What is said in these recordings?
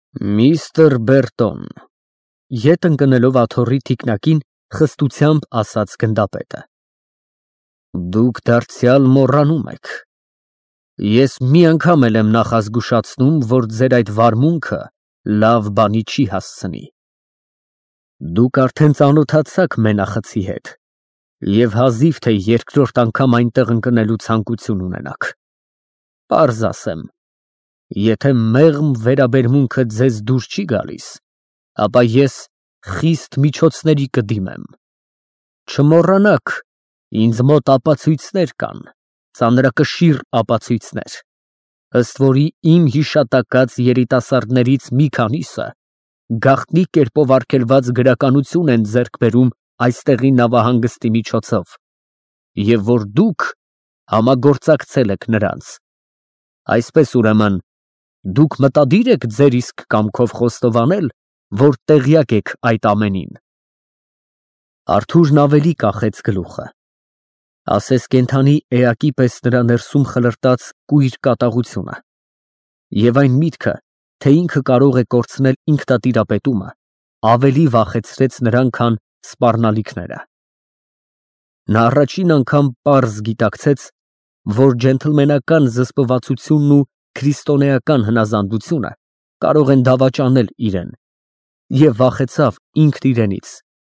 Միստր Բերտոն, ետ ընկնելով աթոռի թիկնակին, խստությամբ ասաց գնդապետը, դուք դարձյալ մոռանում եք, ես մի անգամ էլ եմ նախազգուշացնում, որ ձեր այդ վարմունքը լավ բանի չի հասցնի, դուք արդեն ծանոթացաք մենախցի հետ և հազիվ թե երկրորդ անգամ այնտեղ ընկնելու ցանկություն ունենաք, պարզ ասեմ, եթե մեղմ վերաբերմունքը ձեզ դուր չի գալիս, ապա ես խիստ միջոցների կդիմեմ, չմոռանաք, ինձ մոտ ապացույցներ կան, ծանրակշիռ ապացույցներ, ըստ որի իմ հիշատակած երիտասարդներից մի քանիսը գաղտնի կերպով արգելված գրականություն են ձեռք բերում այստեղի նավահանգստի միջոցով, և որ դուք համագործակցել եք նրանց, այսպես ուրեմն, դուք մտադիր եք ձեր իսկ կամքով խոստովանել, որ տեղյակ եք այդ ամենին։ Արթուրն ավելի կախեց գլուխը, ասես կենդանի էակի պես նրա ներսում խլրտաց կույր կատաղությունը, և այն միտքը, թե ինքը կարող է կորցնել ինքնատիրապետումը, ավելի վախեցրեց նրան, քան սպառնալիքները։ Նա առաջին անգամ պարզ գիտակցեց, որ ջենթլմենական զսպվածությունն ու քրիստոնեական հնազանդությունը կարող են դավաճանել իրեն, և վախեցավ ինքն իրենից։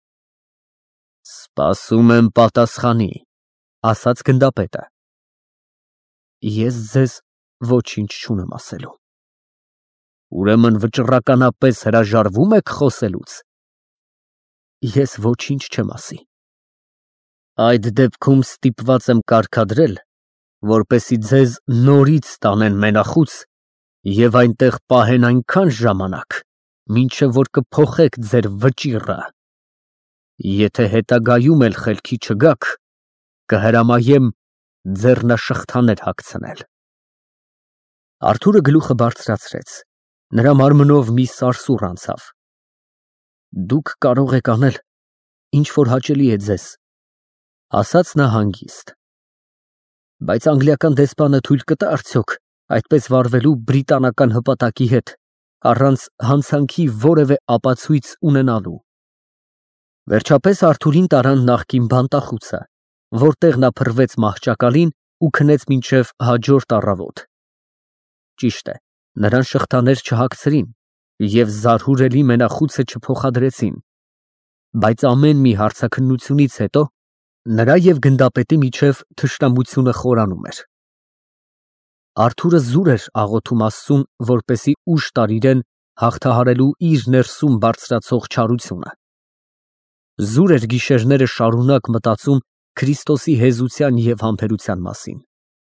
Սպասում եմ պատասխանի, ասաց գնդապետը։ Ես ձեզ ոչինչ չունեմ ասելու։ Ուրեմն վճռականապես հրաժարվո՞ւմ եք խոսելուց։ Ես ոչինչ չեմ ասի։ Այդ դեպքում ստիպված եմ կարգադրել, որպեսզի ձեզ նորից տանեն մենախուց և այնտեղ պահեն այնքան ժամանակ, մինչև որ կփոխեք ձեր վճիռը։ Եթե հետագայում էլ խելքի չգաք, կհրամայեմ ձեռնաշղթաներ հագցնել։ Արթուրը գլուխը բարձրացրեց, նրա մարմնով մի սարսուռ անցավ։ Դուք կարող եք անել, ինչ որ հաճելի է ձեզ, ասաց նա հանգիստ։ Բայց անգլիական դեսպանը թույլ կտա արդյոք այդպես վարվելու բրիտանական հպատակի հետ, առանց հանցանքի որևէ ապացույց ունենալու։ Վերջապես Արթուրին տարան նախկին բանտախուցը, որտեղ նա փռվեց մահճակալին ու քնեց մինչև հաջորդ առավոտ։ Ճիշտ է, նրան շղթաներ չհագցրին և զարհուրելի մենախուցը չփոխադրեցին, բայց ամեն մի հարցաքննությունից հետո նրա և գնդապետի միջև թշնամությունը խորանում էր։ Արթուրը զուր էր աղոթում Աստծուն, որպեսզի ուժ տար իրեն հաղթահարելու իր ներսում բարձրացող չարությունը։ Զուր էր գիշերները շարունակ մտածում Քրիստոսի հեզության և համբերության մասին։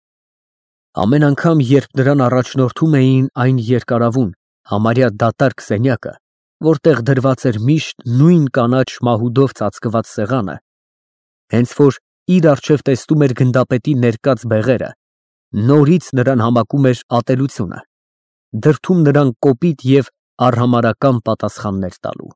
Ամեն անգամ, երբ նրան առաջնորդում էին այն երկարավուն, համարյա դատարկ սենյակը, որտեղ դրված էր միշտ նույն կանաչ մահուդով ծածկված սեղանը, հենց որ իր առջև տեսնում էր գնդապետի ներկած բեղերը, նորից նրան համակում էր ատելությունը, դրդում նրան կոպիտ և արհամարհական պատասխաններ տալու։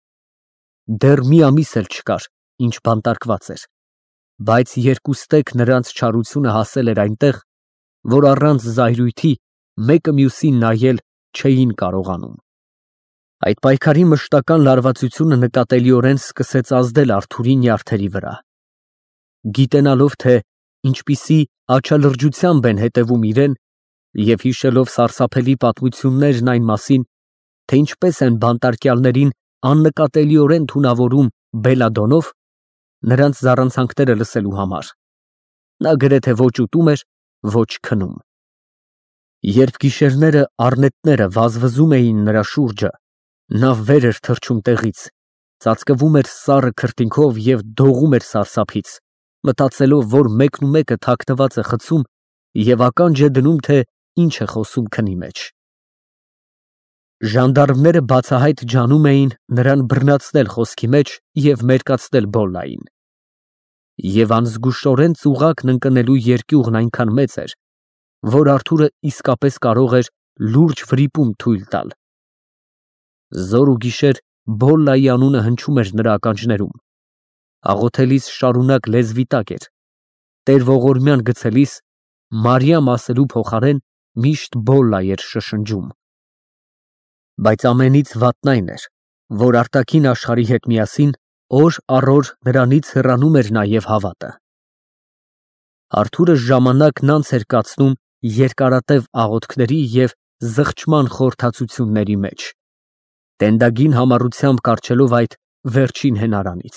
Դեռ մի ամիս էլ չկար, ինչ բանտարկված էր, բայց երկուստեք նրանց չարությունը հասել էր այնտեղ, որ առանց զայրույթի մեկը մյուսին նայել չէին կարողանում։ Այդ պայքարի մշտական լարվածությունը նկատելիորեն սկսեց ազդել Արթուրի նյարդերի վրա։ Գիտենալով, թե ինչպիսի աչալրջությամբ են հետևում իրեն և հիշելով սարսափելի պատմություններն այն մասին, թե ինչպես են բանտարկյալներին աննկատելիորեն թունավորում բելադոնով, նրանց զառանցանքները լսելու համար, նա գրեթե ոչ ուտում էր, ոչ քնում։ Երբ գիշերները առնետները վազվզում էին նրա շուրջը, նա վեր էր թռչում տեղից, ծածկվում էր սառը քրտինքով և դողում էր սարսափից, մտածելով, որ մեկնումեկը թաքնված է խցում և ականջ է դնում, թե ինչ է խոսում քնի մեջ։ Ժանդարմները բացահայտ ջանում էին նրան բռնացնել խոսքի մեջ և մերկացնել Բոլլային։ Եվ անզգուշորեն ծուղակն ընկնելու երկյուղն այնքան մեծ էր, որ Արթուրը իսկապես կարող էր լուրջ վրիպում թույլ տալ։ Զոր ու գիշեր Բոլլայի անունը հնչում էր նրա ականջներում, աղոթելիս շարունակ լեզվի տակ էր, տեր ողորմյան գցելիս Մարիամ ասելու փոխարեն միշտ Բոլլա էր շշնջում։ Բայց ամենից վատն այն էր, որ արտաքին աշխարհի հետ միասին օր առ օր նրանից հեռանում էր նաև հավատը։ Արթուրը ժամանակն անց էր կացնում երկարատև աղոթքների և զղջման խորհրդածությունների մեջ, տենդագին համառությամբ կառչելով այդ վերջին հենարանից։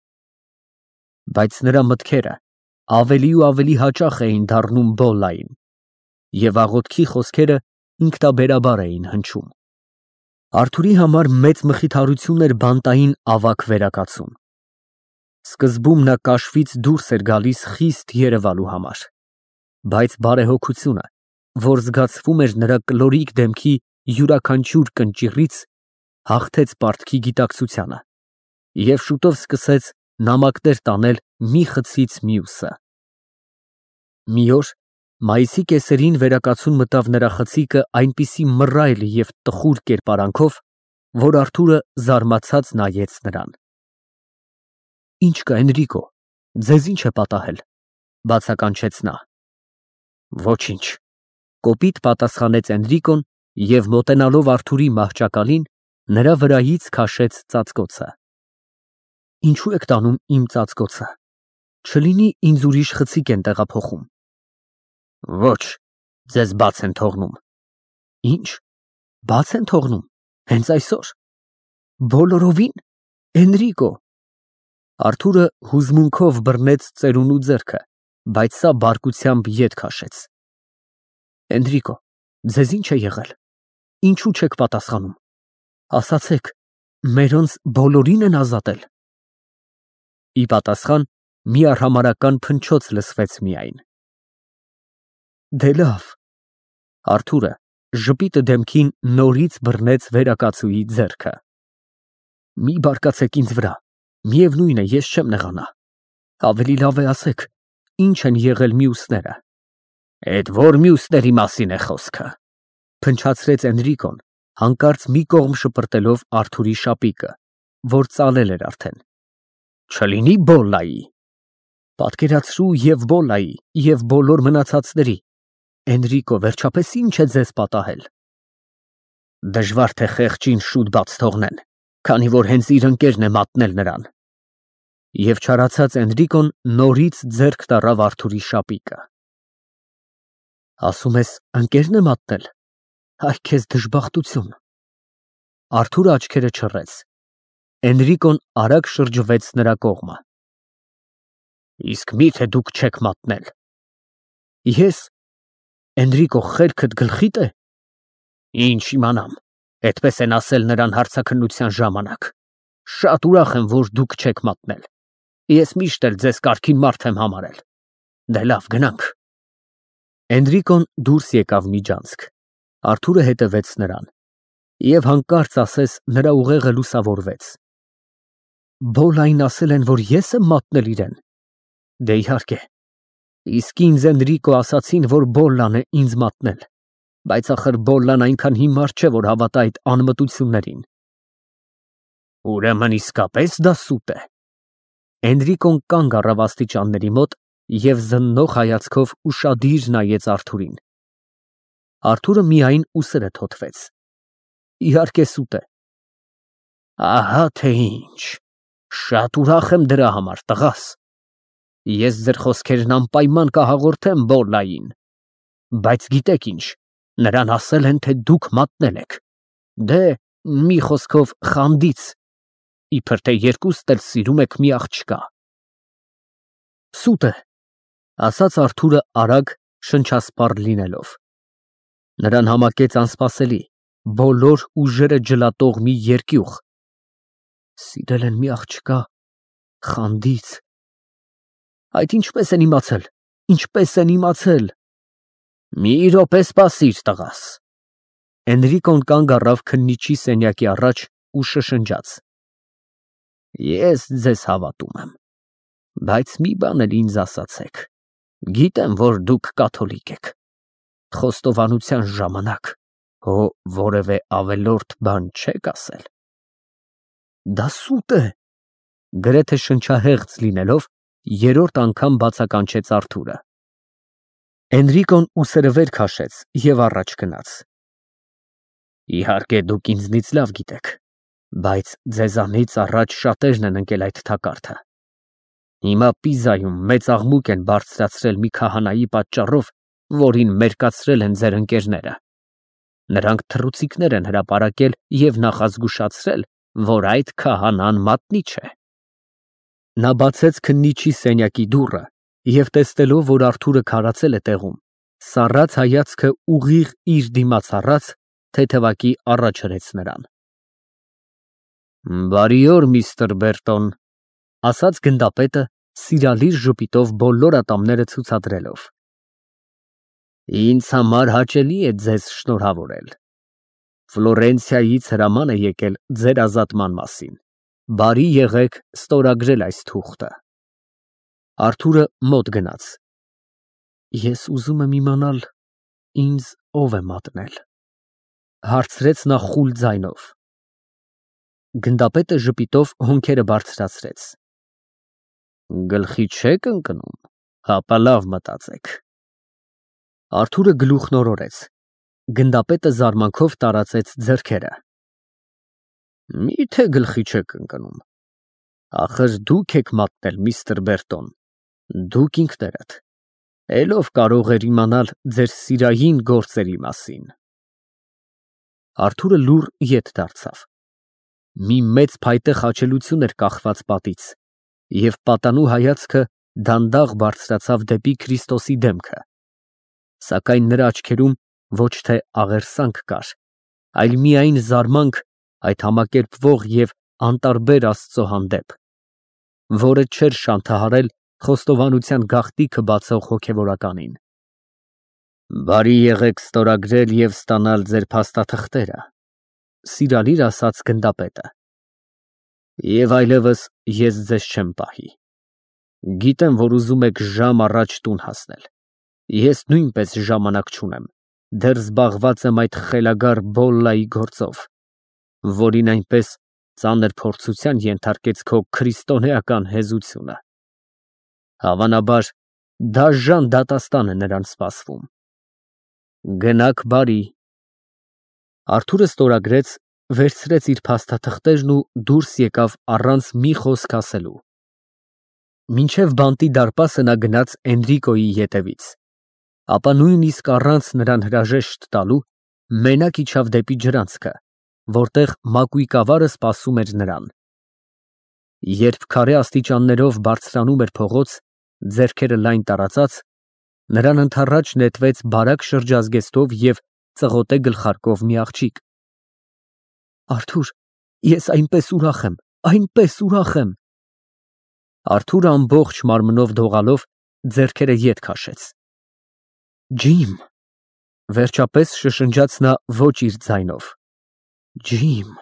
Բայց նրա մտքերը ավելի ու ավելի հաճախ էին դառնում Բոլլային, և աղոթքի խոսքերը ինքնաբերաբար էին հնչում։ Արթուրի համար մեծ մխիթարություն էր բանտային ավագ վերակացում։ Սկզբում նա կաշվից դուրս էր գալիս խիստ երևալու համար, բայց բարեհոգությունը, որ զգացվում էր նրա կլորիկ դեմքի յուրաքանչյուր կնճիռից, հաղթեց պարտքի գիտակցությանը և շուտով սկսեց նամակներ տանել մի խցից մյուսը։ Մի օր մայիսի կեսերին վերակացուն մտավ նրա խցիկը այնպիսի մռայլ և տխուր կերպարանքով, որ Արթուրը զարմացած նայեց նրան։ «Ինչ կա, Էնրիկո, ձեզ ինչ է պատահել», բացականչեց նա։ «Ոչինչ», կոպիտ պատասխանեց Էնրիկոն և մոտենալով Արթուրի մահճակալին, նրա վրայից քաշեց ծածկոցը։ «Ինչու եք տանում իմ ծածկոցը, չլինի ինձ ուրիշ խցիկ են տեղափոխում»։ «Ոչ, ձեզ բաց են թողնում»։ «Ինչ, բաց են թողնում, հենց այսօր, բոլորովի՞ն, Էնրիկո»։ Արթուրը հուզմունքով բռնեց ծերունու ձեռքը, բայց սա բարկությամբ ետ քաշեց։ «Էնրիկո, ձեզ ինչ է եղել, ինչու չեք պատասխանում, ասացեք, մերոնց բոլորին են ազատել»։ Ի պատասխան մի արհամարհական փնչոց լսվեց միայն։ «Դե լավ»։ Արթուրը ժպիտը դեմքին նորից բռնեց վերակացուի ձեռքը։ «Մի բարկացեք ինձ վրա, միևնույն է, ես չեմ նեղանա, ավելի լավ է ասեք, ինչ են եղել մյուսները»։ «Էդ ո՞ր մյուսների մասին է խոսքը», փնչացրեց Էնրիկոն, հանկարծ մի կողմ շպրտելով Արթուրի շապիկը, որ ծալել էր արդեն։ «Չլինի Բոլլայի»։ «Պատկերացրու և Բոլլայի, և բոլոր մնացածների, Էնրիկո, վերջապես ինչ է ձեզ պատահել»։ «Դժվար թե խեղճին շուտ բաց թողնեն, քանի որ հենց իր ընկերն է մատնել նրան»։ Եվ չարացած Էնրիկոն նորից ձեռք տարավ Արթուրի շապիկը։ «Ասում ես, ընկերն է մատնել, այ քեզ դժբախտություն»։ Արթուրը աչքերը չռեց։ Էնրիկոն արագ շրջվեց նրա կողմը։ «Իսկ մի՞թե դուք չեք մատնել»։ «Ես, Էնրիկո, խելքդ գլխի՞դ է»։ «Ինչ իմանամ, այդպես են ասել նրան հարցաքննության ժամանակ։ Շատ ուրախ եմ, որ դուք չեք մատնել, ես միշտ էլ ձեզ կարգին մարդ եմ համարել։ Դե լավ, գնանք»։ Էնրիկոն դուրս եկավ միջանցք, Արթուրը հետևեց նրան, և հանկարծ ասես նրա ուղեղը լուսավորվեց։ «Բոլլային ասել են, որ ես եմ մատնել իրեն»։ Դե իհարկե, իսկ ինձ Էնրիկո ասացին, որ Բոլլան է ինձ մատնել, բայց ախր Բոլլան այնքան հիմար չէ, որ հավատա այդ անմտություններին։ Ուրեմն իսկապես դա սուտ է։ Էնրիկոն կանգ առավ աստիճանների մոտ և զննող հայացքով ուշադիր նայեց Արթուրին։ Արթուրը միայն ուսերը թոթվեց։ Իհարկե սուտ է։ Ահա թե ինչ, շատ ուրախ եմ դրա համար, տղաս։ Ես ձեր խոսքերն անպայման կհաղորդեմ Բոլլային, բայց գիտեք ինչ, նրան ասել են, թե դուք մատնել եք, դե, մի խոսքով, խանդից, իբր թե երկուստ էլ սիրում եք մի աղջկա։ Սուտ է, ասաց Արթուրը արագ, շնչասպառ լինելով։ Նրան համակեց անսպասելի, բոլոր ուժերը ջլատող մի երկյուղ։ Սիրել են մի աղջկա, խանդից։ Այդ ինչպես են իմացել, ինչպես են իմացել։ Մի րոպե սպասիր, տղաս։ Էնրիկոն կանգ առավ քննիչի սենյակի առաջ ու շշնջաց. Ես ձեզ հավատում եմ, բայց մի բան էլ ինձ ասացեք, գիտեմ, որ դուք կաթոլիկ եք, խոստովանության ժամանակ հո որևէ ավելորդ բան չեք ասել։ Դա սուտ է, գրեթե շնչահեղձ լինելով, երրորդ անգամ բացականչեց Արթուրը։ Էնրիկոն ուսերը վեր քաշեց և առաջ գնաց։ Իհարկե դուք ինձնից լավ գիտեք, բայց ձեզանից առաջ շատերն են ընկել այդ թակարդը։ Հիմա Պիզայում մեծ աղմուկ են բարձրացրել մի քահանայի պատճառով, որին մերկացրել են ձեր ընկերները։ Նրանք թռուցիկներ են հրապարակել և նախազգուշացրել, որ այդ քահանան մատնիչ է։ Նա բացեց քննիչի սենյակի դուռը և տեսնելով, որ Արթուրը քարացել է տեղում, սառած հայացքը ուղիղ իր դիմաց առած, թեթևակի առաջ հրեց նրան։ Բարի օր, միստր Բերտոն, ասաց գնդապետը, սիրալիր ժպիտով բոլոր ատամները ցուցադրելով։ Ինձ համար հաճելի է ձեզ շնորհավորել։ Ֆլորենցիայից հրաման է եկել ձեր ազատման մասին։ Բարի եղեք ստորագրել այս թուղթը։ Արթուրը մոտ գնաց։ Ես ուզում եմ իմանալ, ինձ ով է մատնել, հարցրեց նա խուլ ձայնով։ Գնդապետը ժպիտով հոնքերը բարձրացրեց։ Գլխի չեք ընկնում, հապա լավ մտածեք։ Արթուրը գլուխն օրորեց։ Գնդապետը զարմանքով տարածեց ձեռքերը։ Միթե գլխի չեք ընկնում։ Ախր դուք եք մատնել, միստր Բերտոն, դուք ինքներդ։ Էլով կարող էր իմանալ ձեր սիրային գործերի մասին։ Արթուրը լուռ ետ դարձավ։ Մի մեծ փայտե խաչելություն էր կախված պատից, և պատանու հայացքը դանդաղ բարձրացավ դեպի Քրիստոսի դեմքը։ Սակայն նրա աչքերում ոչ թե աղերսանք կար, այլ միայն զարմանք այդ համակերպվող և անտարբեր Աստծո հանդեպ, որը չէր շանթահարել խոստովանության գաղտնիքը բացող հոգևորականին։ Բարի եղեք ստորագրել և ստանալ ձեր փաստաթղթերը, սիրալիր ասաց գնդապետը։ Եվ այլևս ես ձեզ չեմ պահի։ Գիտեմ, որ ուզում եք ժամ առաջ տուն հասնել։ Ես նույնպես ժամանակ չունեմ, դեռ զբաղված եմ այդ խելագար Բոլլայի գործով, որին այնպես ծանր փորձության ենթարկեց քո քրիստոնեական հեզությունը։ Հավանաբար, դաժան դատաստան է նրան սպասվում։ Գնաք բարի։ Արթուրը ստորագրեց, վերցրեց իր փաստաթղթերն ու դուրս եկավ առանց մի խոսք ասելու։ Մինչև բանտի դարպասը նա գնաց Էնրիկոյի ետևից, ապա նույնիսկ առանց նրան հրաժեշտ տալու, մենակ իջավ դեպի ջրանցքը, որտեղ մակույկավարը սպասում էր նրան։ Երբ քարե աստիճաններով բարձրանում էր փողոց, ձեռքերը լայն տարածած, նրան ընդառաջ նետվեց բարակ շրջազգեստով և ծղոտե գլխարկով մի աղջիկ։ Արթուր, ես այնպես ուրախ եմ, այնպես ուրախ եմ։ Արթուրը ամբողջ մարմնով դողալով ձեռքերը ետ քաշեց։ Ջիմ, վերջապես շշնջաց նա ոչ իր ձայնով։ Ջիմ։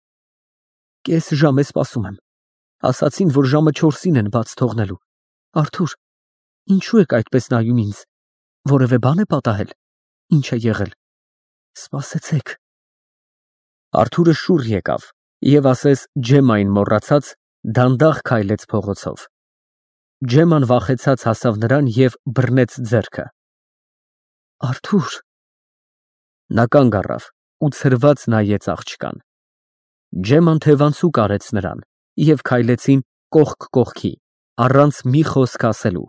Կես ժամ է սպասում եմ։ Ասացին, որ ժամը 4-ին են բաց թողնելու։ Արթուր, ինչու եք այդպես նայում ինձ։ Որևէ բան է պատահել։ Ինչ է եղել։ Սպասեցեք։ Արթուրը շուռ եկավ և ասես Ջեմմային մոռացած, դանդաղ քայլեց փողոցով։ Ջեմման վախեցած հասավ նրան և բռնեց ձեռքը։ Արթուր։ Նա կանգ առավ ու ցրված նայեց աղջկան։ Ջեմման թևանցուկ արեց նրան և քայլեցին կողք կողքի, առանց մի խոսք ասելու։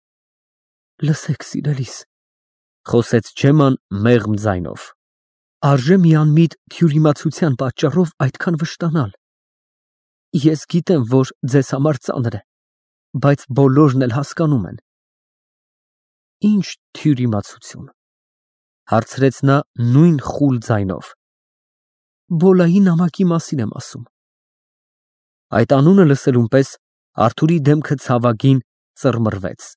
Լսեք, սիրելիս, խոսեց Ջեմման մեղմ ձայնով, արժե մի անմիտ թյուրիմացության պատճառով այդքան վշտանալ։ Ես գիտեմ, որ ձեզ համար ծանր է, բայց բոլորն էլ հասկանում են։ Ինչ թյուրիմացություն, հարցրեց նա նույն խուլ ձայնով։ Բոլայի նամակի մասին եմ ասում։ Այդ անունը լսելուն պես Արթուրի դեմքը ցավագին ծռմռվեց։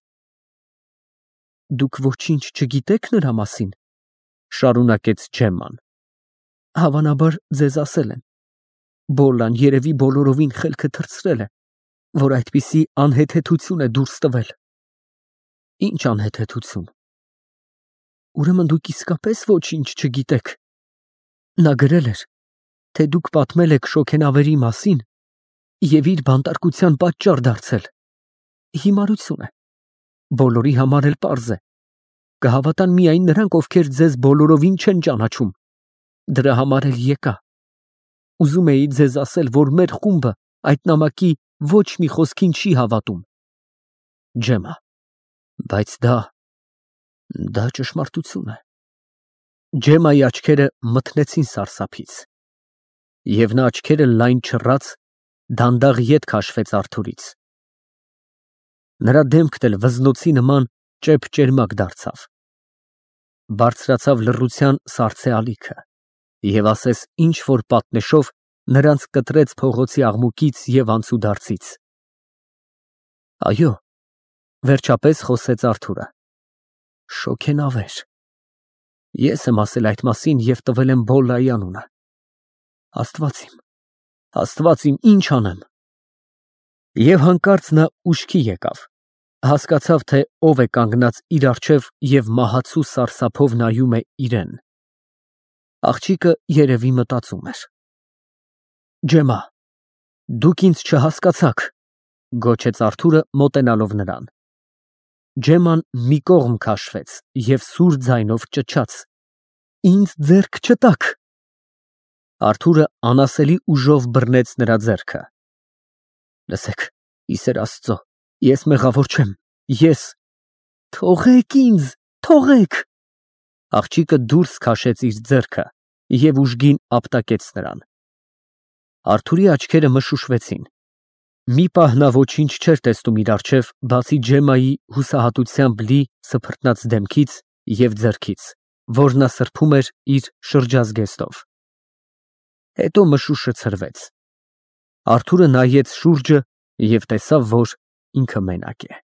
Դուք ոչինչ չգիտեք նրա մասին, շարունակեց Ջեմման։ Հավանաբար ձեզ ասել են։ Բոլլան երևի բոլորովին խելքը թռցրել է, որ այդպիսի անհեթեթություն է դուրս տվել։ Ինչ անհեթեթություն։ Ուրեմն դուք իսկապես ոչինչ չգիտեք։ Նա գրել էր, թե դուք պատմել եք շոգենավերի մասին և իր բանտարկության պատճառ դարձել։ Հիմարություն է։ Բոլորի համար էլ պարզ է։ Կհավատան միայն նրանք, ովքեր ձեզ բոլորովին չեն ճանաչում։ Դրա համար էլ եկա։ Ուզում էի ձեզ ասել, որ մեր խումբը այդ նամակի ոչ մի խոսքին չի հավատում։ Ջեմա, բայց դա ճշմարտություն է։ Ջեմայի աչքերը մթնեցին սարսափից, և նա աչքերը լայն չռած, դանդաղ ետ քաշվեց Արթուրից։ Նրա դեմքն էլ վզնոցի նման ճեպ-ճերմակ դարձավ։ Բարձրացավ լռության սառցե ալիքը և ասես ինչ-որ պատնեշով նրանց կտրեց փողոցի աղմուկից և անցուդարձից։ Այո, վերջապես խոսեց Արթուրը, շոգենավեր։ Ես եմ ասել այդ մասին և տվել եմ Բոլլայի անունը։ Աստված իմ, ինչ անեմ։ Եվ հանկարծ նա ուշքի եկավ, հասկացավ, թե ով է կանգնած իր առջև և մահացու սարսափով նայում է իրան։ Աղջիկը երևի մտածում էր։ Ջեմա, դուք ինձ չհասկացաք, գոչեց Արթուրը մոտենալով նրան։ Ջեման մի կողմ քաշվեց և սուր ձայնով ճչաց. Ինձ ձեռք չտաք։ Արթուրը անասելի ուժով բռնեց նրա ձեռքը։ Լսեք, ի սեր Աստծո, ես մեղավոր չեմ, ես… Թողեք ինձ, թողեք… Աղջիկը դուրս քաշեց իր ձեռքը և ուժգին ապտակեց նրան։ Արթուրի աչքերը մշուշվեցին։ Մի պահ նա ոչինչ չէր տեսնում իր առջև, բացի Ջեմայի հուսահատությամբ լի սփռտնած դեմքից և ձեռքից, որ նա սրբում էր իր շրջազգեստով։ Հետո մշուշը ցրվեց։ Արթուրը նայեց շուրջը և տեսավ, որ ինքը մենակ է։